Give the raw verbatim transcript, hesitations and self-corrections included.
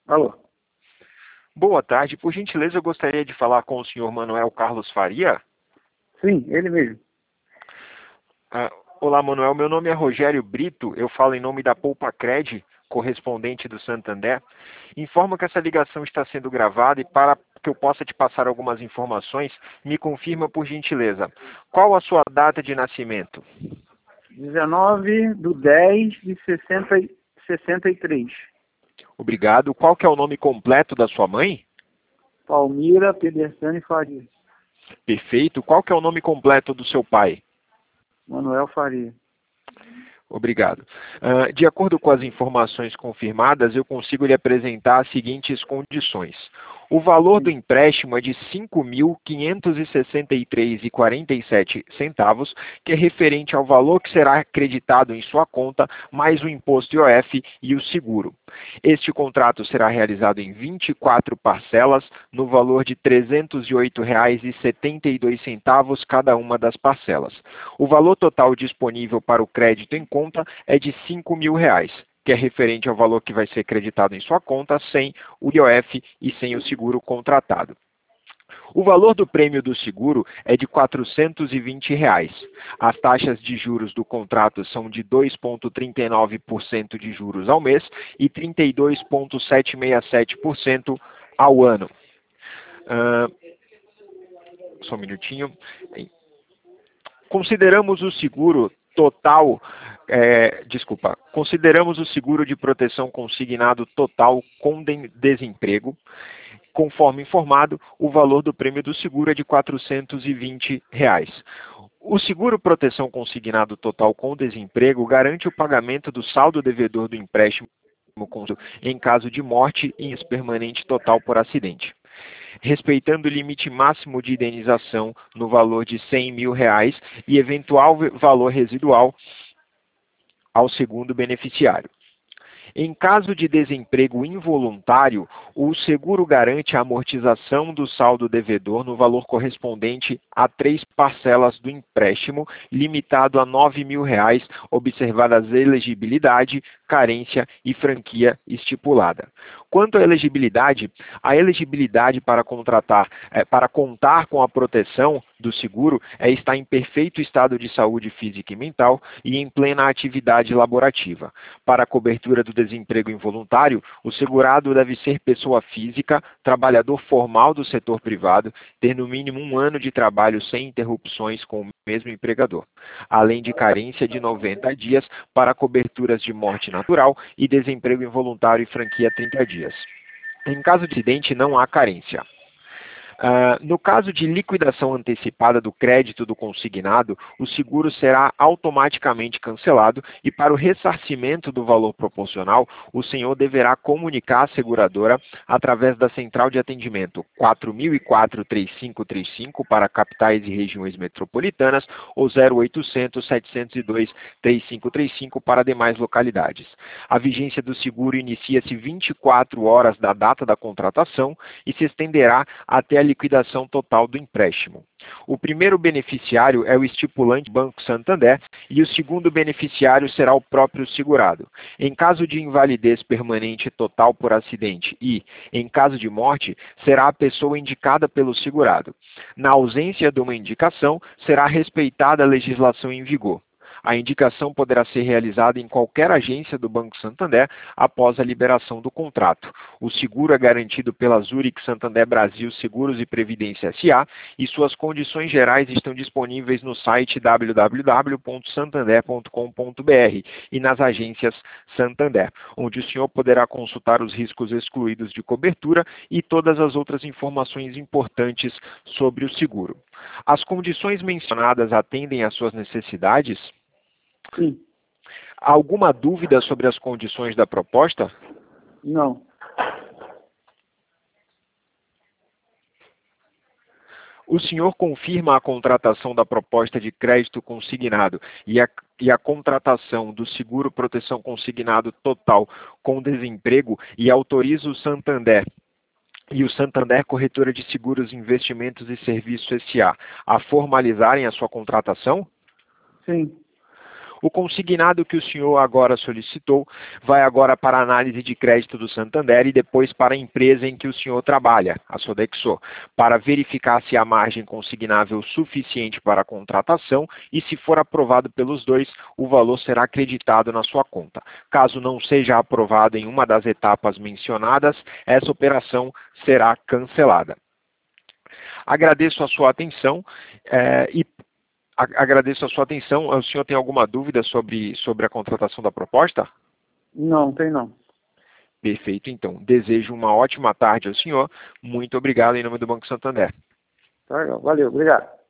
Alô? Boa tarde. Por gentileza, eu gostaria de falar com o senhor Manuel Carlos Faria. Sim, ele mesmo. Ah, olá, Manuel. Meu nome é Rogério Brito. Eu falo em nome da Poupacred, correspondente do Santander. Informo que essa ligação está sendo gravada e para que eu possa te passar algumas informações, me confirma por gentileza. Qual a sua data de nascimento? dezenove do dez de sessenta e- sessenta e três. Obrigado. Qual que é o nome completo da sua mãe? Palmira Pedersani Faria. Perfeito. Qual que é o nome completo do seu pai? Manuel Faria. Obrigado. Uh, de acordo com as informações confirmadas, eu consigo lhe apresentar as seguintes condições. O valor do Sim. empréstimo é de cinco mil quinhentos e sessenta e três reais e quarenta e sete centavos, que é referente ao valor que será acreditado em sua conta, mais o imposto I O F e o seguro. Este contrato será realizado em vinte e quatro parcelas, no valor de trezentos e oito reais e setenta e dois centavos cada uma das parcelas. O valor total disponível para o crédito em conta é de cinco mil reais, que é referente ao valor que vai ser creditado em sua conta sem o I O F e sem o seguro contratado. O valor do prêmio do seguro é de quatrocentos e vinte reais. As taxas de juros do contrato são de dois vírgula trinta e nove por cento de juros ao mês e trinta e dois vírgula setecentos e sessenta e sete por cento ao ano. Uh, só um minutinho. Consideramos o seguro total, é, desculpa, consideramos o seguro de proteção consignado total com de- desemprego. Conforme informado, o valor do prêmio do seguro é de quatrocentos e vinte reais. O seguro proteção consignado total com desemprego garante o pagamento do saldo devedor do empréstimo em caso de morte e permanente total por acidente, respeitando o limite máximo de indenização no valor de cem mil reais e eventual valor residual ao segundo beneficiário. Em caso de desemprego involuntário, o seguro garante a amortização do saldo devedor no valor correspondente a três parcelas do empréstimo, limitado a nove mil reais, observadas a elegibilidade, carência e franquia estipulada. Quanto à elegibilidade, a elegibilidade para contratar, é, para contar com a proteção do seguro é estar em perfeito estado de saúde física e mental e em plena atividade laborativa. Para a cobertura do desemprego involuntário, o segurado deve ser pessoa física, trabalhador formal do setor privado, ter no mínimo um ano de trabalho sem interrupções com o mesmo empregador, além de carência de noventa dias para coberturas de morte natural e desemprego involuntário e franquia trinta dias. Em caso de acidente, não há carência. Uh, no caso de liquidação antecipada do crédito do consignado, o seguro será automaticamente cancelado e, para o ressarcimento do valor proporcional, o senhor deverá comunicar à seguradora através da central de atendimento quatro mil e quatro, três cinco três cinco para capitais e regiões metropolitanas ou zero oitocentos, setecentos e dois, três cinco três cinco para demais localidades. A vigência do seguro inicia-se vinte e quatro horas da data da contratação e se estenderá até a liquidação total do empréstimo. O primeiro beneficiário é o estipulante Banco Santander e o segundo beneficiário será o próprio segurado. Em caso de invalidez permanente total por acidente e, em caso de morte, será a pessoa indicada pelo segurado. Na ausência de uma indicação, será respeitada a legislação em vigor. A indicação poderá ser realizada em qualquer agência do Banco Santander após a liberação do contrato. O seguro é garantido pela Zurich Santander Brasil Seguros e Previdência S A e suas condições gerais estão disponíveis no site w w w ponto santander ponto com ponto b r e nas agências Santander, onde o senhor poderá consultar os riscos excluídos de cobertura e todas as outras informações importantes sobre o seguro. As condições mencionadas atendem às suas necessidades? Sim. Alguma dúvida sobre as condições da proposta? Não. O senhor confirma a contratação da proposta de crédito consignado e a, e a contratação do seguro proteção consignado total com desemprego e autoriza o Santander e o Santander Corretora de Seguros, Investimentos e Serviços S A a formalizarem a sua contratação? Sim. O consignado que o senhor agora solicitou vai agora para a análise de crédito do Santander e depois para a empresa em que o senhor trabalha, a Sodexo, para verificar se há margem consignável suficiente para a contratação e, se for aprovado pelos dois, o valor será acreditado na sua conta. Caso não seja aprovado em uma das etapas mencionadas, essa operação será cancelada. Agradeço a sua atenção eh, e a- agradeço a sua atenção. O senhor tem alguma dúvida sobre, sobre a contratação da proposta? Não, tem não. Perfeito, então. Desejo uma ótima tarde ao senhor. Muito obrigado em nome do Banco Santander. Tá legal. Valeu, obrigado.